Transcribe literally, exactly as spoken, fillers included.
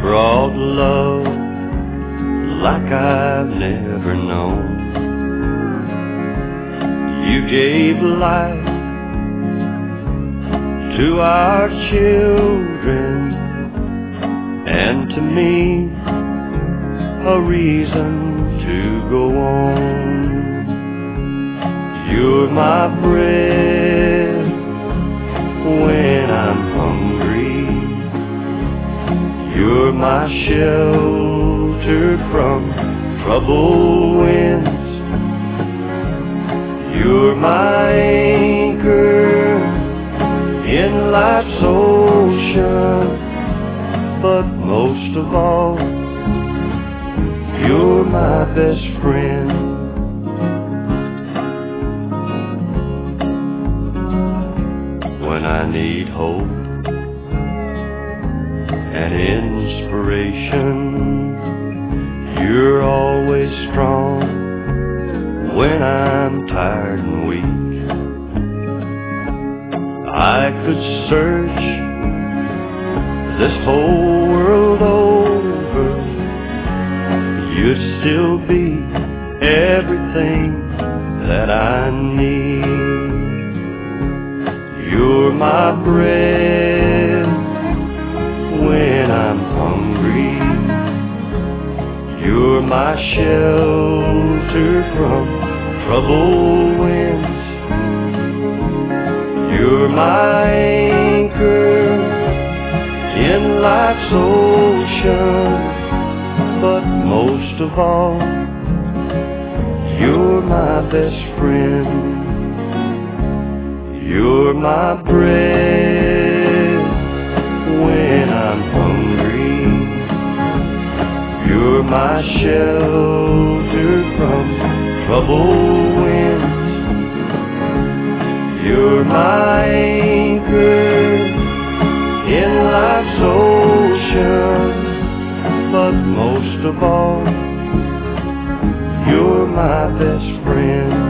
brought love like I've never known. You gave life to our children, and to me a reason to go on. You're my bread when I'm hungry. You're my shelter from troubled winds. You're my anchor in life's ocean. But most of all, you're my best friend. When I need hope and inspiration, you're always strong when I'm tired and weak. I could search this whole world over, you'd still be everything that I need. You're my bread when I'm hungry. You're my shelter from troubled winds. You're my anchor in life's ocean. But most of all, you're my best friend. You're my bread when I'm hungry. You're my shelter from troubled winds. You're my anchor in life's ocean. But most of all, you're my best friend.